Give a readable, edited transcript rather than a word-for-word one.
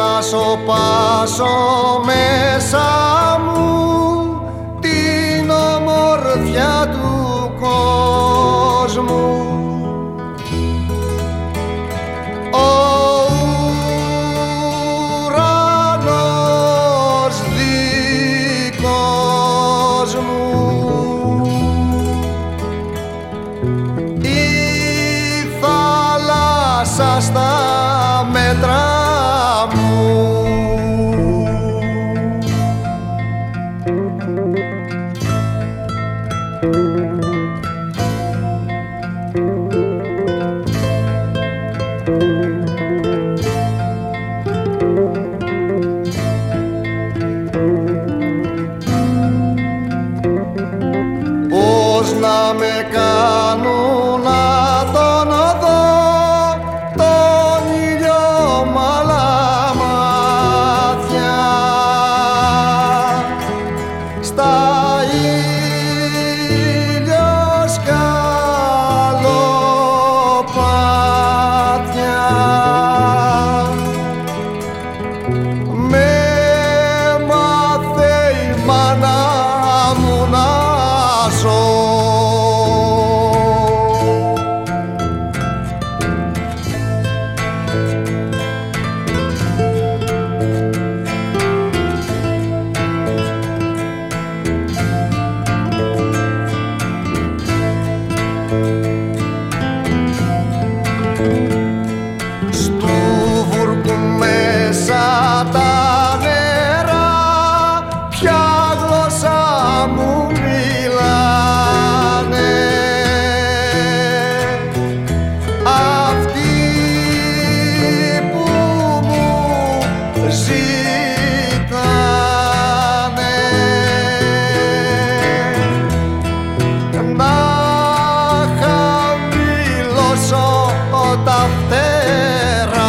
να σωπάσω μέσα μου την ομορφιά του κόσμου. Ο ουρανός δικός μου, η θάλασσα στα μέτρα μου. Πώς να με κάνουν να τον δω τον ήλιο μ' άλλα μάτια, στα ηλιοσκαλοπάτια. Με μάθε η μάνα μου να ζω. Στου βούρκου μέσα τα νερά ποια γλώσσα μου μιλάνε, αυτοί που μου ζητάνε να χαμηλώσω τα φτερά.